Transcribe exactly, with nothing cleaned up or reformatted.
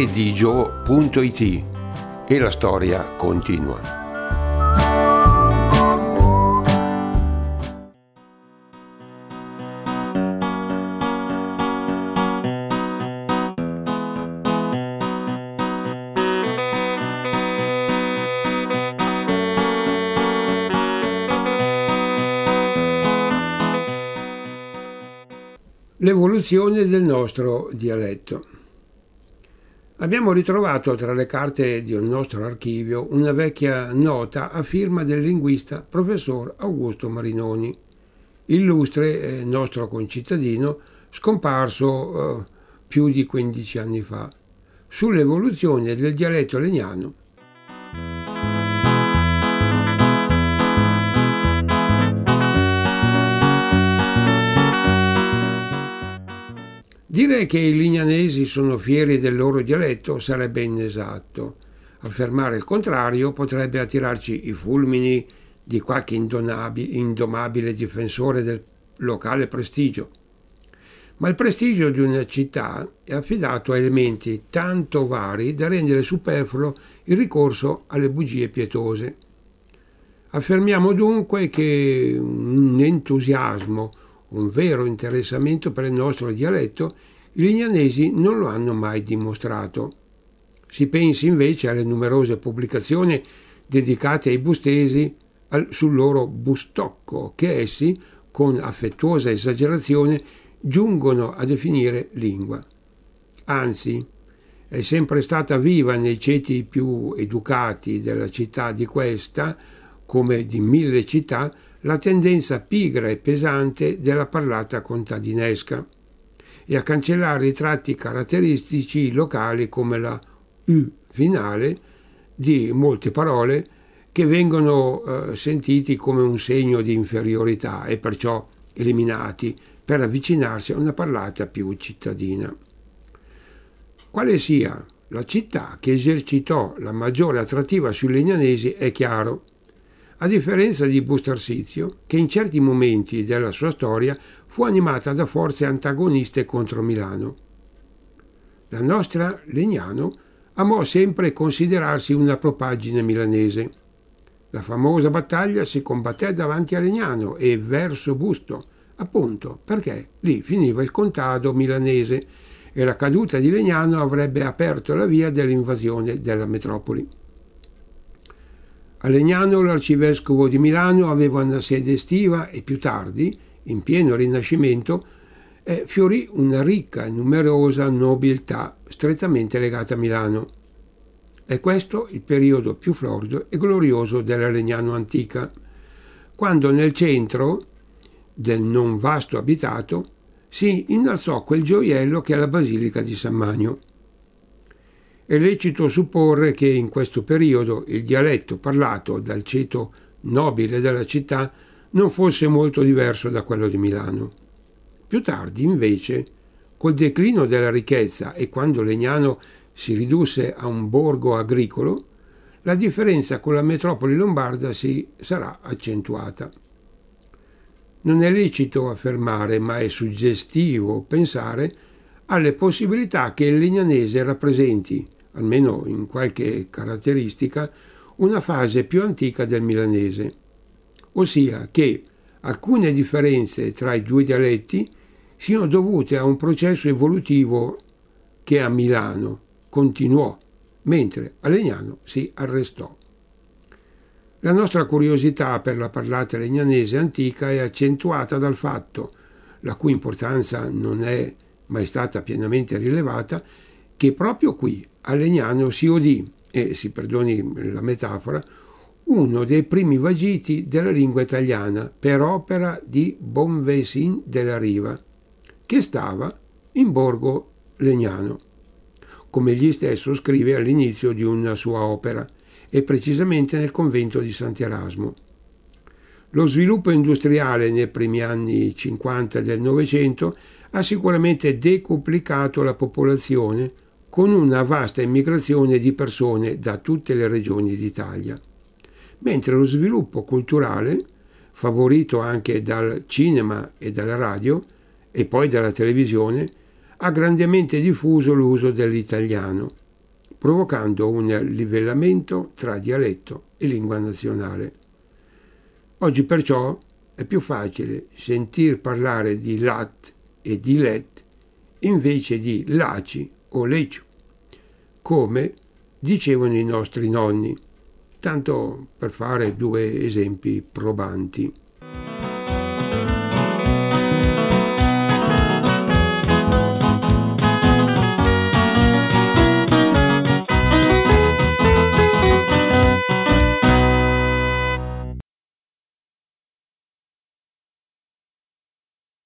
redigio punto it e la storia continua. L'evoluzione del nostro dialetto. Abbiamo ritrovato tra le carte di un nostro archivio una vecchia nota a firma del linguista professor Augusto Marinoni, illustre eh, nostro concittadino scomparso eh, più di quindici anni fa, sull'evoluzione del dialetto legnano. Dire che i lignanesi sono fieri del loro dialetto sarebbe inesatto. Affermare il contrario potrebbe attirarci i fulmini di qualche indomabile difensore del locale prestigio. Ma il prestigio di una città è affidato a elementi tanto vari da rendere superfluo il ricorso alle bugie pietose. Affermiamo dunque che un entusiasmo, un vero interessamento per il nostro dialetto, i lignanesi non lo hanno mai dimostrato. Si pensi invece alle numerose pubblicazioni dedicate ai bustesi al, sul loro bustocco, che essi, con affettuosa esagerazione, giungono a definire lingua. Anzi, è sempre stata viva nei ceti più educati della città di questa, come di mille città, la tendenza pigra e pesante della parlata contadinesca e a cancellare i tratti caratteristici locali come la U finale di molte parole che vengono eh, sentiti come un segno di inferiorità e perciò eliminati per avvicinarsi a una parlata più cittadina. Quale sia la città che esercitò la maggiore attrattiva sui legnanesi è chiaro, a differenza di Bustarsizio, che in certi momenti della sua storia fu animata da forze antagoniste contro Milano. La nostra Legnano amò sempre considerarsi una propaggine milanese. La famosa battaglia si combatté davanti a Legnano e verso Busto, appunto perché lì finiva il contado milanese e la caduta di Legnano avrebbe aperto la via dell'invasione della metropoli. A Legnano l'arcivescovo di Milano aveva una sede estiva e più tardi, in pieno Rinascimento, eh, fiorì una ricca e numerosa nobiltà strettamente legata a Milano. È questo il periodo più florido e glorioso della Legnano antica, quando nel centro del non vasto abitato si innalzò quel gioiello che è la Basilica di San Magno. È lecito supporre che in questo periodo il dialetto parlato dal ceto nobile della città non fosse molto diverso da quello di Milano. Più tardi, invece, col declino della ricchezza e quando Legnano si ridusse a un borgo agricolo, la differenza con la metropoli lombarda si sarà accentuata. Non è lecito affermare, ma è suggestivo pensare alle possibilità che il legnanese rappresenti, almeno in qualche caratteristica, una fase più antica del milanese, ossia che alcune differenze tra i due dialetti siano dovute a un processo evolutivo che a Milano continuò, mentre a Legnano si arrestò. La nostra curiosità per la parlata legnanese antica è accentuata dal fatto, la cui importanza non è mai stata pienamente rilevata, che proprio qui a Legnano si udì, e si perdoni la metafora, uno dei primi vagiti della lingua italiana per opera di Bonvesin della Riva, che stava in Borgo Legnano, come egli stesso scrive all'inizio di una sua opera, e precisamente nel convento di Sant'Erasmo. Lo sviluppo industriale nei primi anni cinquanta del Novecento ha sicuramente decuplicato la popolazione con una vasta immigrazione di persone da tutte le regioni d'Italia, mentre lo sviluppo culturale, favorito anche dal cinema e dalla radio e poi dalla televisione, ha grandemente diffuso l'uso dell'italiano provocando un livellamento tra dialetto e lingua nazionale. Oggi perciò è più facile sentir parlare di lat e di let invece di laci o leciu, come dicevano i nostri nonni, tanto per fare due esempi probanti.